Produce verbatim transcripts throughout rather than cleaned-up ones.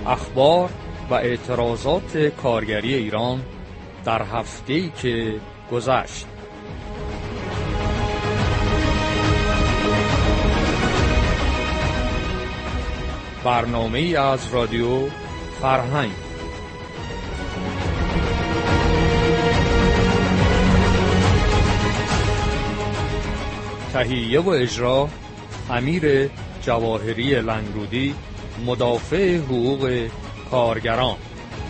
اخبار و اعتراضات کارگری ایران در هفته‌ای که گذشت. برنامه‌ای از رادیو فرهنگ. تهیه و اجرا امیر جواهری لنگرودی، مدافع حقوق کارگران.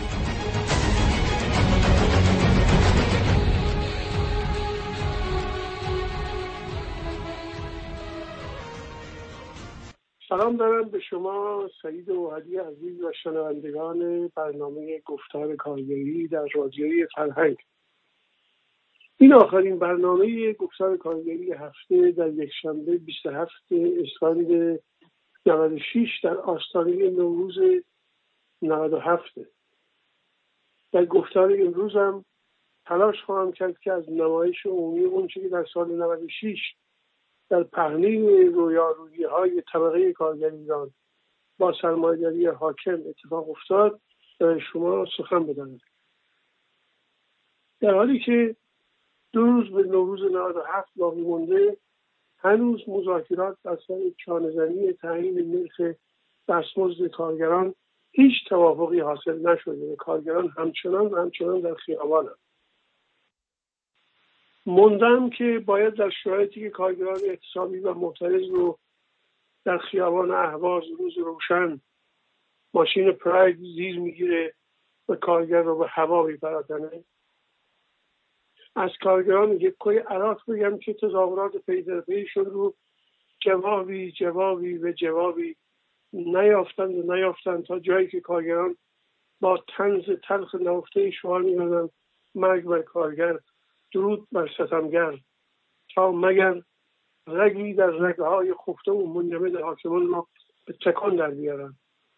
سلام دارم به شما سعید اوحدی عزیز و شنوندگان برنامه گفتار کارگری در رادیوی فرهنگ. این آخرین برنامه گفتار کارگری هفته در یکشنبه بیست و هفتم اسفند نود و شش در آستانه نوروز نود و هفت. در گفتار امروز هم تلاش خواهم کرد که از نمایش عمومی اونچه که در سال نود و شش در پهنه رویارویی‌های طبقه کارگر ایران با سرمایه‌داری حاکم اتفاق افتاد برای شما سخن بدهم. در حالی که دو روز به نوروز نود و هفت باقی مونده، هنوز مذاکرات بر سر چانه‌زنی تعیین نرخ دستمزد کارگران هیچ توافقی حاصل نشده. کارگران همچنان و همچنان در خیابانند. موندم که باید در شرایطی که کارگران اعتصابی و معترض رو در خیابان اهواز روز روشن ماشین پراید زیر میگیره و کارگر رو به هوا میپرتنه، از کارگران یک کوی عراق بگم که تظاهرات پی در پیشون رو جوابی جوابی و جوابی نیافتند و نیافتند تا جایی که کارگران با طنز تلخ نهفته شعار می‌زدند مرگ بر کارگر، درود بر ستمگر، تا مگر رگی در رگهای خفته و منجمد حاکمان را به تکان در بیارند.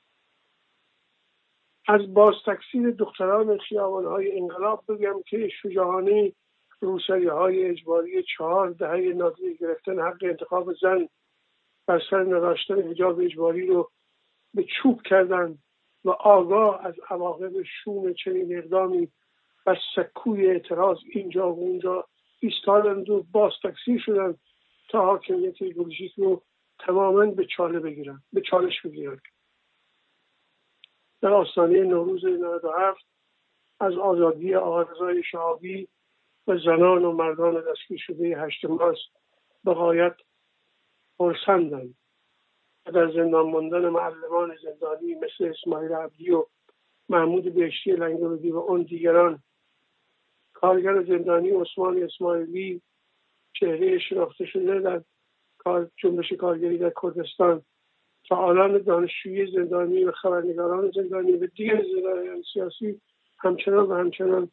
از باز تکثیر دختران خیابان‌های انقلاب بگم که شجاعانه روسری‌های اجباری چهار دهه نادیده گرفتن حق انتخاب زن بر سر نداشتن حجاب اجباری رو به چوب کردند و آگاه از عواقب شوم چنین اقدامی و سکوی اعتراض اینجا و اونجا ایستادند و باز تکثیر شدند تا حاکمیت ایدئولوژیک رو تماما به چاله بگیرند، به چالش بگیرند. در آستانه نوروز نود و هفت از آزادی آقارضای شهابی و زنان و مردان دستگیر شده هشت مارس به غایت خرسندند و در زندان ماندن معلمان زندانی مثل اسماعیل عبدی و محمود بهشتی لنگرودی و اون دیگران، کارگر زندانی عثمان اسماعیلی، چهره شناخته شده در کار جنبش کارگری در کردستان، فعالان دانشجویی زندانی و خبرنگاران زندانی و دیگر زندانیان سیاسی همچنان و همچنان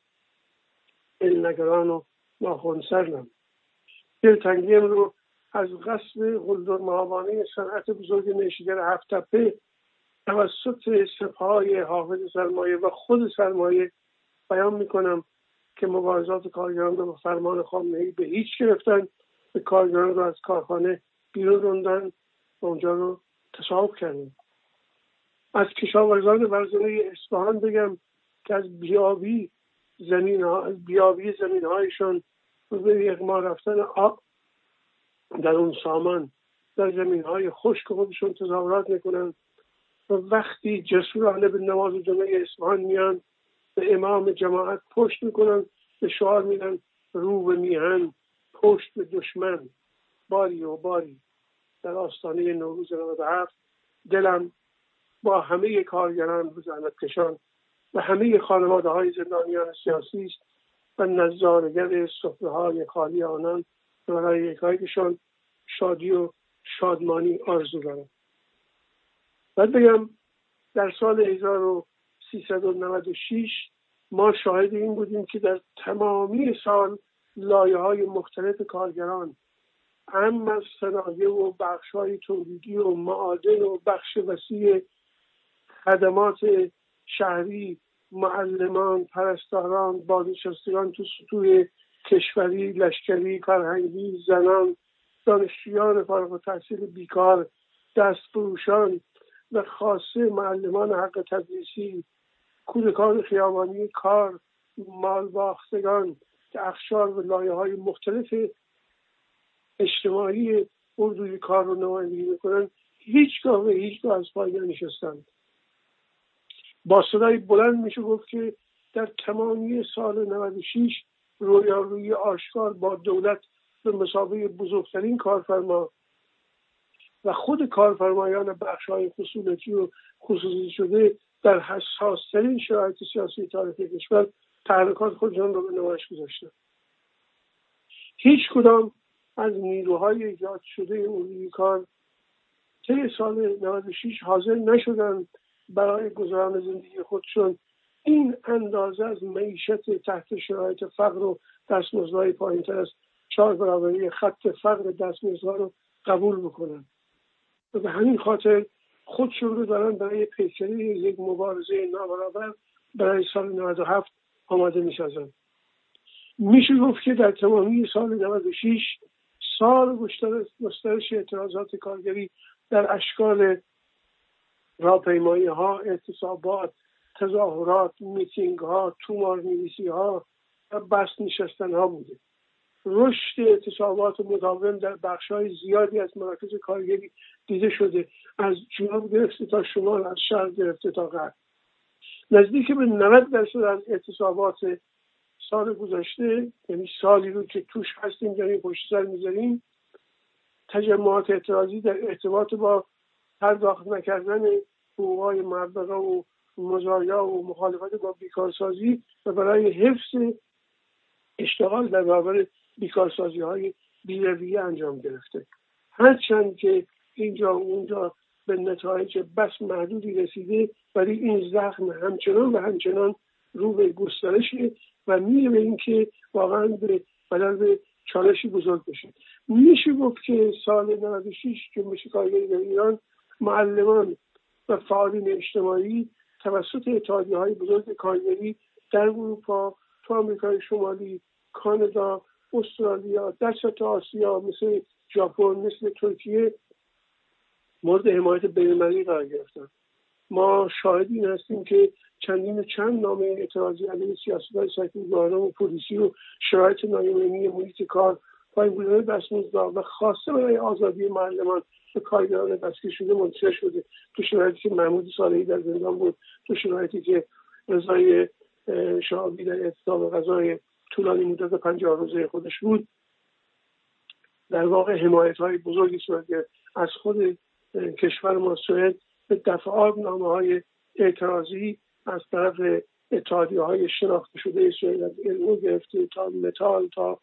دلنگران و ناخنسرند. دلتنگیم رو از غصب قلدر مهابانه صنعت بزرگ نیشگر هفت تپه توسط سپاهای حافظ سرمایه و خود سرمایه بیان میکنم که مبارزات کارگران رو به فرمان خامنه‌ای به هیچ گرفتن، به کارگران رو از کارخانه بیرون راندن و اونجا رو تصاحب کردن. از کشاورزان ورزنه اصفهان بگم که از بیابی زمین ها از بیابی زمین هایشان و به اغما رفتن آب در اون سامان در زمین های خشک خودشون تظاهرات میکنن و وقتی جسورانه به نماز جمعه اصفهان میان به امام جماعت پشت میکنن، به شعار میدن رو به میهن پشت به دشمن. باری و باری در آستانه نوروز نود و هفت دلم با همه کارگران و زحمتکشان و همه خانواده های زندانیان سیاسی است و نظاره‌گر سفره‌های خالی آنان برای یکایکشان شادی و شادمانی آرزو دارم. باید بگم در سال هزار و سیصد و نود و شش ما شاهد این بودیم که در تمامی سال لایه‌های مختلف کارگران، هم از صنایع و بخش‌های تولیدی و معادن و بخش وسیع خدمات شهری، معلمان، پرستاران، بازنشستگان تو سطوح کشوری، لشکری، فرهنگی، زنان، دانشجویان فارغ التحصیل بیکار، دستفروشان، و خاصه معلمان حق تدریسی، کودکان خیابانی کار، مالباختگان که اقشار و لایه‌های مختلف اجتماعی اردوی کار رو نمایندگی میکنن، هیچگاه و هیچگاه از پای ننشستند. با صدای بلند میشه گفت که در تمامی سال نود و شش رویارویی آشکار با دولت به مثابه بزرگترین کارفرما و خود کارفرمایان بخش‌های خصوصی و خصوصی شده در حساس‌ترین شرایط سیاسی تاریخ کشور تحرکات خودشان را به نمایش گذاشتند. هیچ کدام از نیروهای ایجاد شده اردوی کار طی سال نود و شش حاضر نشدند برای گذران زندگی خودشون این اندازه از معیشت تحت شرایط فقر و دستمزدهای پایین‌تر از چهار برابری خط فقر دستمزدها رو قبول بکنن و به همین خاطر خودشون رو دارن برای پیکری یک مبارزه نابرابر برای سال نود و هفت آماده می‌سازن. میشه گفت که در تمامی سال نود و شش سال گسترش اعتراضات کارگری در اشکال راهپیمایی ها، اعتصابات، تظاهرات، میتینگ ها، تومار نویسی ها و بست نشستن ها بوده. رشد اعتصابات مداوم در بخش‌های زیادی از مراکز کارگری دیده شده، از جنوب گرفته تا شمال، از شرق گرفته تا غرب. نزدیک به نود درصد از اعتصابات سال گذشته، یعنی سالی رو که توش هستیم داریم پشت سر میذاریم، تجمعات اعتراضی در ارتباط با پرداخت نکردن حقوق‌های مبلغ و مزایا و مخالفت با بیکارسازی و برای حفظ اشتغال در برابر بیکارسازی‌های بی‌رویه انجام گرفته. هرچند که اینجا و اونجا به نتایج بس محدودی رسیده، ولی این زخم همچنان و همچنان رو به گسترشه و میره به این که واقعا به بدل به چالشی بزرگ بشه. میشه گفت که سال نود و شش جنبش کارگری در ایران معلمان و فعالین اجتماعی توسط اتحادیه‌های بزرگ کارگری در اروپا، تو آمریکای شمالی، کانادا، استرالیا، در سطح آسیا مثل ژاپن، مثل ترکیه مورد حمایت بین‌المللی قرار گرفتند. ما شاهدین هستیم که چندین و چند نامه اعتراضی علیه سیاست‌های سکولاران و پلیسی و شرایط نایمنی محیط کار، پایین بودن دستمزدها و خواسته برای آزادی معلمان و کارگران دستگیر شده منتشر شده. تو شرایطی که محمود صالحی در زندان بود، تو شرایطی که رضای شعابی در اعتصاب غذای طولانی مدت پنجاه روزه خودش بود، در واقع حمایت‌های بزرگی صورت گرفت از خود کشور ما سوئد به دفعات نامه‌های اعتراضی از طرف اتحادیه‌های شناخته شده سوئد، از علمو گرفته تا متال تا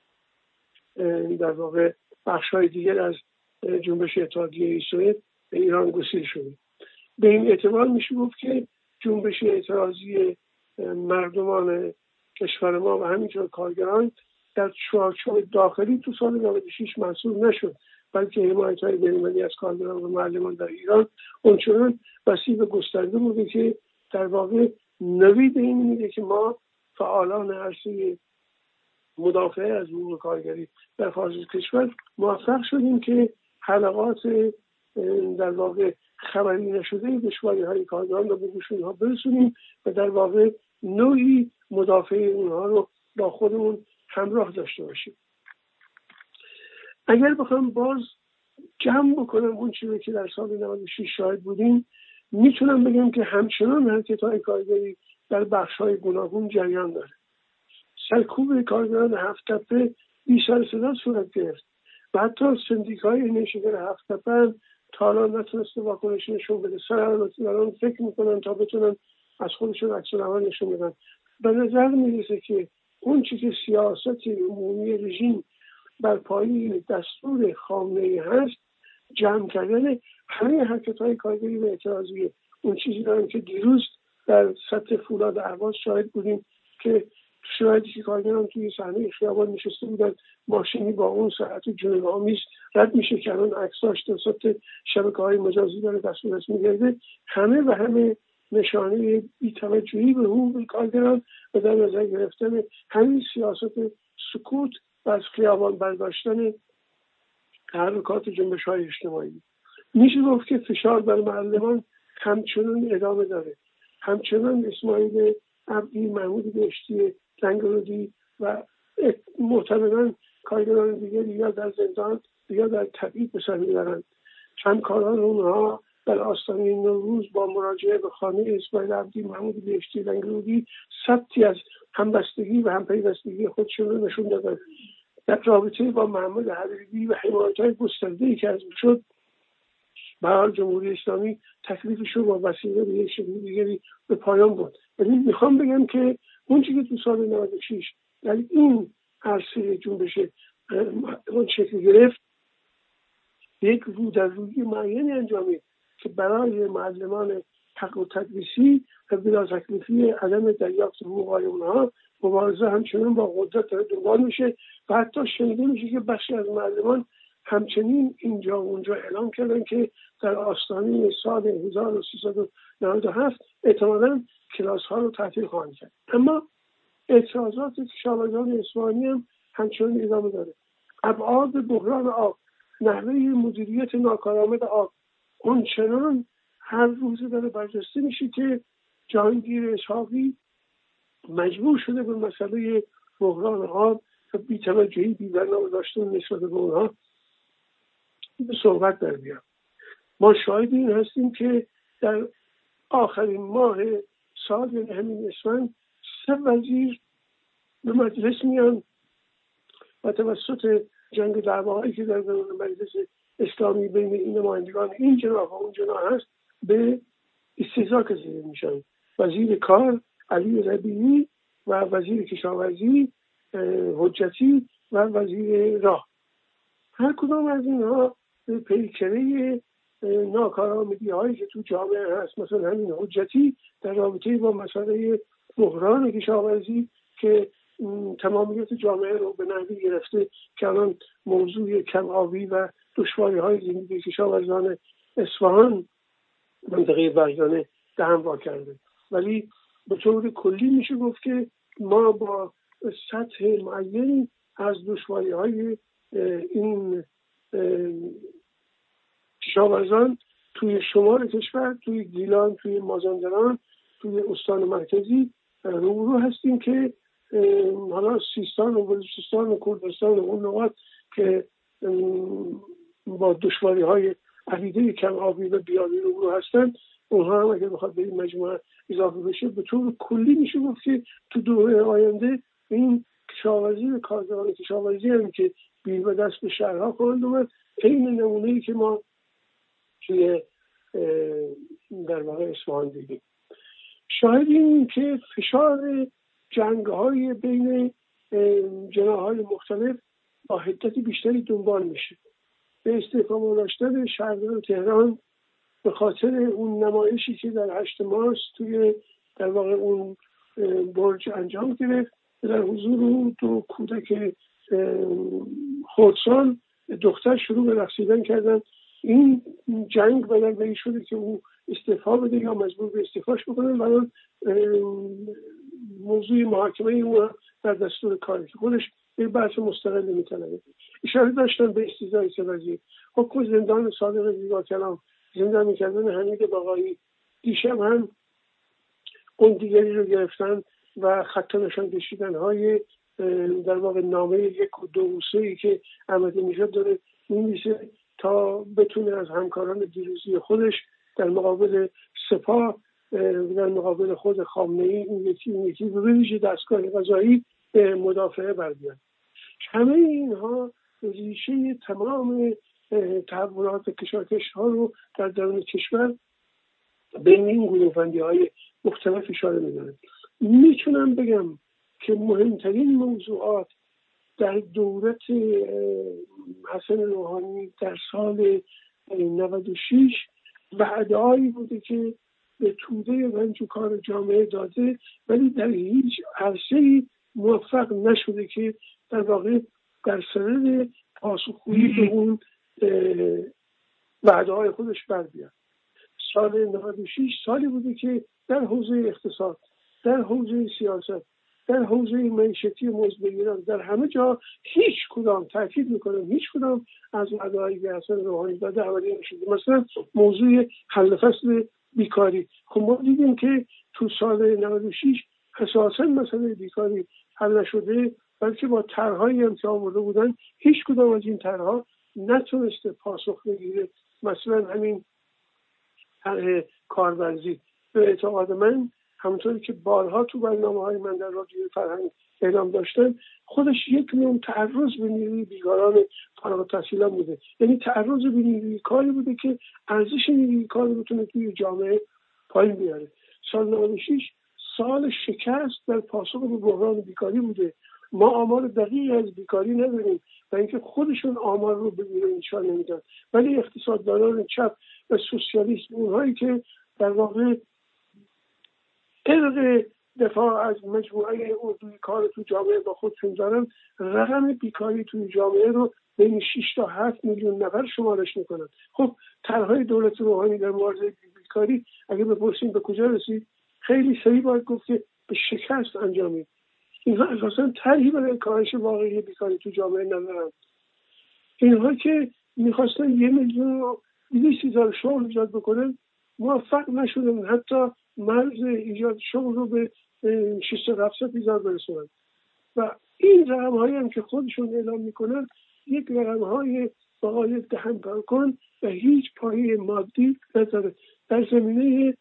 در واقع بخش‌های دیگر از جنبش اتحادیه سوئد به ایران گسیل شده. به این اعتبار میشه گفت که جنبش اعتراضی مردمان کشور ما و همینطور کارگران در چارچوب داخلی تو سال نود و شش محصول نشد، بلکه حمایت‌های بین‌المللی از کارگران و معلمان در ایران اونچنان وسیع و گسترده بوده که در واقع نوید این میده که ما فعالان عرصه مدافع از حقوق کارگری در خارج از کشور موفق شدیم که حلقات در واقع خبری نشده دشواری‌های کارگران رو به گوش اونها برسونیم و در واقع نوعی مدافع اونها رو با خودمون همراه داشته باشیم. اگر بخوام باز جمع بکنم اون چیزی که در سال نود و شش شاهد بودیم، میتونم بگم که همچنان حرکت‌های کارگری در بخش‌های گوناگون جریان داره. سرکوب کارگران هفت تپه بی سر صدا صورت گرفت و حتی سندیکای نیشکر هفت تپه تا الان نتونسته واکنش نشون بده. سرالبته دارن فکر میکنن تا بتونن از خودشون عکس العمل نشون بدن. به نظر میرسه که اون چیزی که سیاست عمومی رژیم بر پایه دستور خامنه‌ای هست، جمع کردن همه حرکت‌های کارگری و اعتراضی. اون چیزی دارن که دیروز در سطح فولاد اهواز شاهد بودیم که شرایطی که کارگران توی صحنه خیابان نشسته بودن، ماشینی با اون سرعت جنون‌آمیز رد میشه که الان عکساش توسط شبکه‌های مجازی داره دست به دست می‌گرده، همه و همه نشانه بی‌توجهی به حقوق کارگران و در نظر گرفتن همین سیاست سکوت و از خیابان برداشتن تحرکات جنبش‌های اجتماعی. میشه گفت که فشار بر معلمان همچنان ادامه داره. همچنان اسماعیل عبدی، محمود بهشتی لنگرودی و محتملاً کارگران دیگری یا در زندان یا در تبعید به سر میبرند. همکاران اونها در آستانه نوروز با مراجعه به خانه اسماعیل عبدی، محمود بهشتی لنگرودی ثبتی از همبستگی و همپیوستگی خودشون رو نشون دادن. در رابطه با محمد حبیبی و حمایت‌های گسترده‌ای که از شد، به حال جمهوری اسلامی تکلیفش رو با وسیله به یک شکل دیگری به پایان برد. ولی میخوام بگم که اون چیزی که تو سال نود و شش در این عرصه جنبش اون شکل گرفت، یک رو در روی معینی انجامید که برای معلمان حق و تدریسی و بلا تکلیفی عدم دریافت حقوق‌های اونها مبارزه همچنان با قدرت داره دنبال میشه و حتی شنیده میشه که بخشی از معلمان همچنین اینجا و اونجا اعلام کردن که در آستانه سال هزار و سیصد و نود و هفت احتمالاً کلاس ها رو تعطیل خواهند کرد. اما اعتراضات کشاورزان اصفهانی هم همچنان ادامه داره. ابعاد بحران آب، نحوه مدیریت ناکارآمد آب اونچنان هر روزه داره برجسته میشه که جهانگیر اسحاقی مجبور شده به مسئله بحران آب و بی‌توجهی بی‌برنامه داشتن نسبت به اونها به صحبت در بیاد. ما شاهد این هستیم که در آخرین ماه سال، یعنی همین اسفند، سه وزیر به مجلس میان و توسط جنگ دعواهایی که در درون مجلس اسلامی بین این نمایندگان این جناح و اون جناح هست به استهزا کشیده میشن. وزیر کار علی ربیعی و وزیر کشاورزی حجتی و وزیر راه، هر کدام از اینها به پیکره ناکارآمدی هایی که تو جامعه هست، مثلا همین حجتی در رابطه با مسئله بحران کشاورزی که تمامیت جامعه رو به نحوی گرفته که الان موضوع کم آبی و دشواری های زندگی کشاورزان اصفهان منطقه برجانه دهن وا کرده. ولی به طور کلی میشه گفت که ما با سطح معینی از دشواری های این کشاورزان توی شمال کشور، توی گیلان، توی مازندران، توی استان مرکزی روبرو هستیم که حالا سیستان و بلوچستان و کردستان و اون نقاط که با دشواری های عدیده کم آبی و بیابی روبرو هستند، اونها هم اگر بخواد به این مجموعه اضافه بشه به طور کلی میشه گفت که تو دوره آینده این کشاورزی و کارگران کشاورزی هم که بیر به دست به شهرها خواهند اومد، این نمونه‌ای که ما توی در واقع اصفهان دیدیم. شاهدیم که فشار جنگ‌های بین جناح‌های مختلف با حدت بیشتری دنبال میشه. به استحکام داشتن شهردار تهران به خاطر اون نمایشی که در هشت مارس توی در واقع اون برج انجام گرفت، در حضور اون دو کودک خردسال دختر شروع به رقصیدن کردن. این جنگ بدل به این شده که او استعفا بده یا مجبور به استعفاش بکنن و موضوع محاکمه او در دستور کاری که خودش یک بحث مستقل می‌طلبه. اشاره داشتن به استیضاح سه وزیر. حکم زندان صادق زیباکلام، زندانی کردن حمید باقایی، دیشب هم اون دیگری رو گرفتن و خط نشان کشیدن های در واقع نامه یک و دو و سه‌ای که احمد نژاد داره می‌نویسه تا بتونه از همکاران دیروزی خودش در مقابل سپاه، در مقابل خود خامنه‌ای، این یکی این یکی به ویژه دستگاه قضایی مدافعه بر بیاد. همه اینها ریشه تمام تحولات کشاکش ها رو در درون کشور بین این گروه‌بندی های مختلف اشاره می‌کنه. میتونم بگم که مهمترین موضوعات در دولت حسن روحانی در سال نود و شش وعده‌هایی بوده که به توده رنج و کار جامعه داده، ولی در هیچ عرصه‌ای موفق نشده که در واقع در صدد پاسخگویی به اون وعده‌های خودش بر بیاد. سال نود و شش سالی بوده که در حوزه اقتصاد، در حوزه سیاست، در حوزه معیشتی مزد بگیرن. در همه جا هیچ کدام، تاکید میکنم، هیچ کدام از وعده‌هایی که حسن روحانی داده عملی نشده. مثلا موضوع حل فصل بیکاری، خب ما دیدیم که تو سال نود و شش اساساً مسئله بیکاری حل نشده، بلکه با طرح‌هایی هم که آورده بودن هیچ کدام از این طرح‌ها نتونسته پاسخ بگیره. مثلا همین طرح کارورزی به اعتقاد من، همونطوری که بارها تو برنامه‌های من در رادیوی فرهنگ اعلام داشتم، خودش یک نوع تعرض به نیروی بیکاران فارغ التحصیلان بوده. یعنی تعرض به نیروی کاری بوده که ارزش نیروی کار رو بتونه توی جامعه پایین بیاره. سال نود و شش سال شکست در پاسخ به بحران بیکاری بوده. ما آمار دقیقی از بیکاری نداریم و اینکه خودشون آمار رو بگیرن نشان نمیدن، ولی اقتصاددانان چپ و سوسیالیست، اونهایی که در واقع طبق دفاع از مجموعه اردوی کار تو جامعه با خودشون دارن، رقم بیکاری توی جامعه رو بین شش تا هفت میلیون نفر شمارش میکنن. خب طرحهای دولت روحانی در مبارزه بیکاری اگه بپرسیم به کجا رسید، خیلی سریع باید گفت که به شکست انجامید. اینها اساساً طرحی برای کاهش واقعی بیکاری تو جامعه ندارن. اینها که میخواستن یه میلیون و دویست هزار شغل ایجاد بکنن موفق نشدن، حتی مرز ایجاد شغل رو به ششصد هفتصد هزار برسونن. و این رقم هایی هم که خودشون اعلام میکنن یک رقم های بقای دهن پرکن و هیچ پایه مادی نداره. در زمینه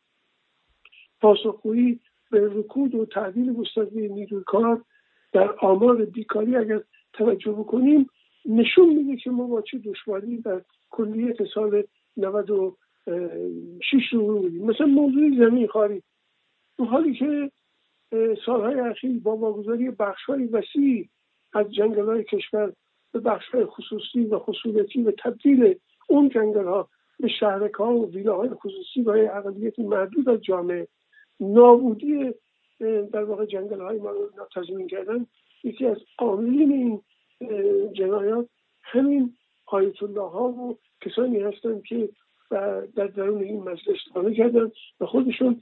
پاسخگویی به رکود و تعدیل گسترده نیروی کار در آمار بیکاری اگر توجه بکنیم، نشون میده که ما با چه دشواری در کلیت سال نود و شش رو بودیم. مثلا موضوع زمین خواری، تو حالی که سالهای اخیر با واگذاری بخش‌های وسیع از جنگل‌های کشور به بخش‌های خصوصی و خصوصی و تبدیل اون جنگل‌ها به شهرک‌ها و ویلاهای خصوصی برای اقلیت محدود از جامعه، نابودی در واقع جنگل‌های ما رو تضمین کردن، یکی از عاملین این جنایات همین آیت الله ها و کسانی هستند که در درون این مجلس خانه کردن و خودشون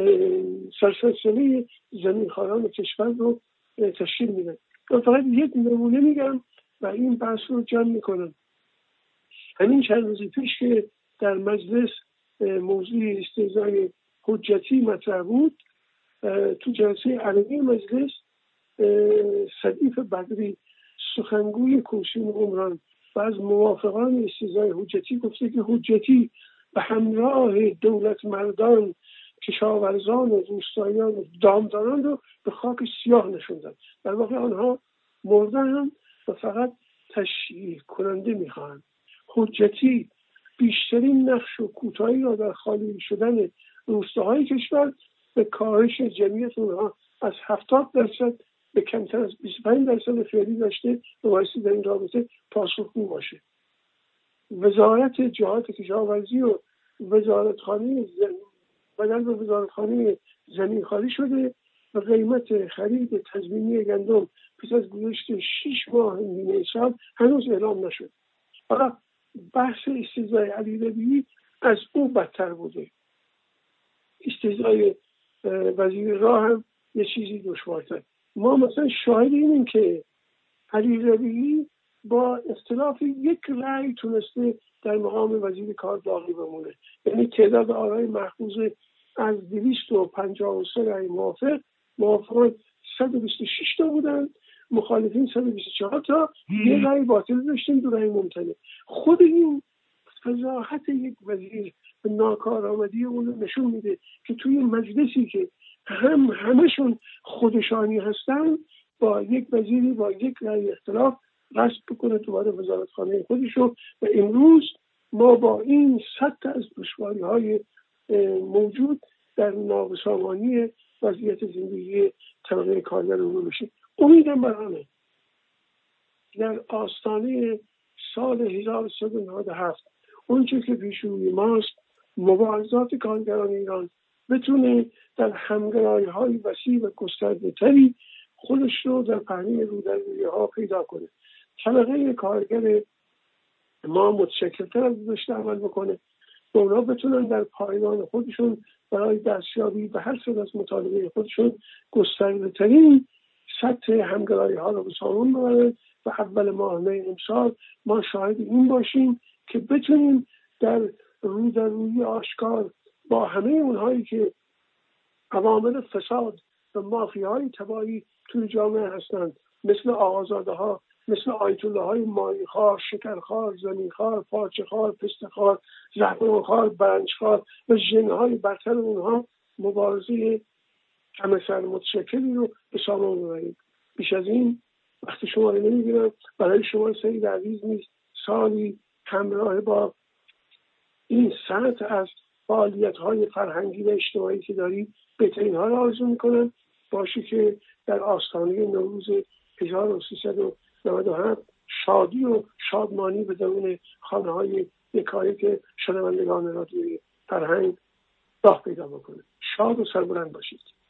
سرسلسله زمینخواران کشور رو تشکیل میدن. من فقط یک نمونه میگم و این بحث رو جمع میکنم. همین چند روز پیش که در مجلس موضوع استهزای حجتی مطرح بود، تو جلسه علنی مجلس صدیق بدری سخنگوی کمیسیون عمران و از موافقان استهزای حجتی گفته که حجتی به همراه دولت مردان، کشاورزان و روستاییان و دامداران رو به خاک سیاه نشوندن. در واقع آنها مردن و فقط تشییع کننده میخواهند. حجتی بیشترین نقش و کوتاهی را در خالی شدن روستاهای کشور به کاهش جمعیت اونها از هفتاد درصد به کمتر از بیست و پنج درصد فعلی داشته و بایستی در این رابطه پاسخگو باشه. وزارت جهات کشاورزی و وزارتخانه زمین بدل به وزارتخانه زمین خالی شده و قیمت خرید تضمینی گندم پس از گذشت شش ماه نیمه سال هنوز اعلام نشد. حالا بحث استهزای علی ربیعی از او بدتر بوده. استهزای وزیر راه هم یه چیزی دشوارتر. ما مثلا شاهد اینیم که علی ربیعی با اختلاف یک رأی تونسته در مقام وزیر کار باقی بمونه. یعنی تعداد آرای محفوظ از دویست و پنجاه و سه رأی موافق، موافقان صد و بیست و شش تا بودن، مخالفین صد و بیست و چهار تا، یه رأی باطل داشتیم، دو رأی ممتنع. خود این فضاحت یک وزیر به ناکارآمدی اون نشون میده که توی مجلسی که هم همشون خودشانی هستن، با یک وزیری با یک رأی اختلاف غصب بکنه دوباره وزارتخانه خودشو. و امروز ما با این سطح از دشواری‌های موجود در نابسامانی وضعیت زندگی طبقه کارگر رو بشیم. امیدم بر آنه در آستانه سال هزار و سیصد و نود و هفت اونچه که پیش روی ماست، مبارزات کارگران ایران بتونه در همگرایی‌های وسیع و گسترده‌تری خودش رو در پهنه رودررویی‌ها پیدا کنه. طبقه کارگر ما متشکل‌تر از داشته عمل بکنه و اونا بتونن در پایگان خودشون برای دستیابی به هر سر از مطالبه خودشون گسترده‌ترین سطح همگرایی ها رو به سامون ببرن و اول ماه می امسال ما شاهد این باشیم که بتونیم در رو در روی آشکار با همه اونهایی که عوامل فساد و مافیاهای تباهی توی جامعه هستند، مثل آقازاده ها، مثل آیت الله های ماهیخوار، شکرخوار، زمینخوار، پارچه‌خوار، پسته‌خوار، زعفرانخوار، برنجخوار و ژن‌های برتر اونها مبارزه همه سر متشکلی رو به سامان ببرید. بیش از این وقتی شما رو نمی‌گیرم. برای شما سید عزیز نیست سالی همراه با این سطح از فعالیت‌های فرهنگی و اجتماعی که دارید بهترین ها رو آرزو می‌کنم. باشه که در آستانه نوروز هزار و سیصد و نود و هفت شادی و شادمانی به درون خانه‌های یکایک شنوندگان رادیوی فرهنگ راه پیدا بکنه. شاد و سربلند باشید.